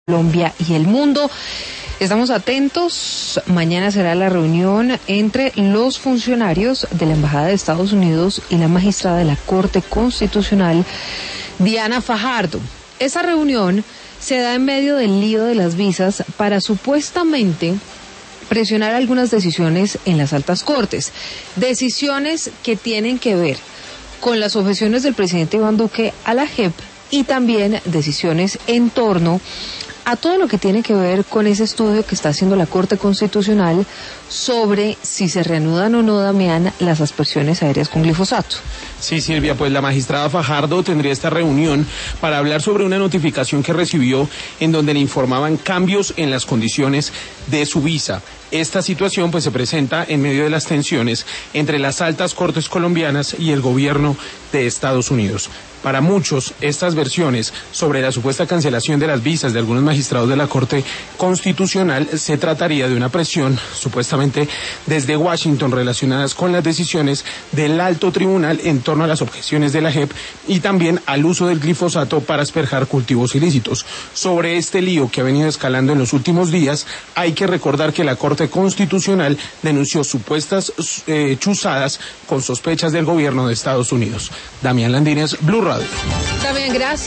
Colombia y el mundo. Estamos atentos. Mañana será la reunión entre los funcionarios de la Embajada de Estados Unidos y la magistrada de la Corte Constitucional, Diana Fajardo. Esa reunión se da en medio del lío de las visas para supuestamente presionar algunas decisiones en las altas cortes. Decisiones que tienen que ver con las objeciones del presidente Iván Duque a la JEP y también decisiones en torno a todo lo que tiene que ver con ese estudio que está haciendo la Corte Constitucional sobre si se reanudan o no, Damián, las aspersiones aéreas con glifosato. Sí, Silvia, pues la magistrada Fajardo tendría esta reunión para hablar sobre una notificación que recibió en donde le informaban cambios en las condiciones de su visa. Esta situación pues se presenta en medio de las tensiones entre las altas cortes colombianas y el gobierno de Estados Unidos. Para muchos, estas versiones sobre la supuesta cancelación de las visas de algunos magistrados de la Corte Constitucional se trataría de una presión, supuestamente desde Washington, relacionadas con las decisiones del alto tribunal en torno a las objeciones de la JEP y también al uso del glifosato para asperjar cultivos ilícitos. Sobre este lío que ha venido escalando en los últimos días, hay que recordar que la Corte Constitucional denunció supuestas chuzadas con sospechas del gobierno de Estados Unidos. Damián Landines, Blue Radio. Está bien, gracias.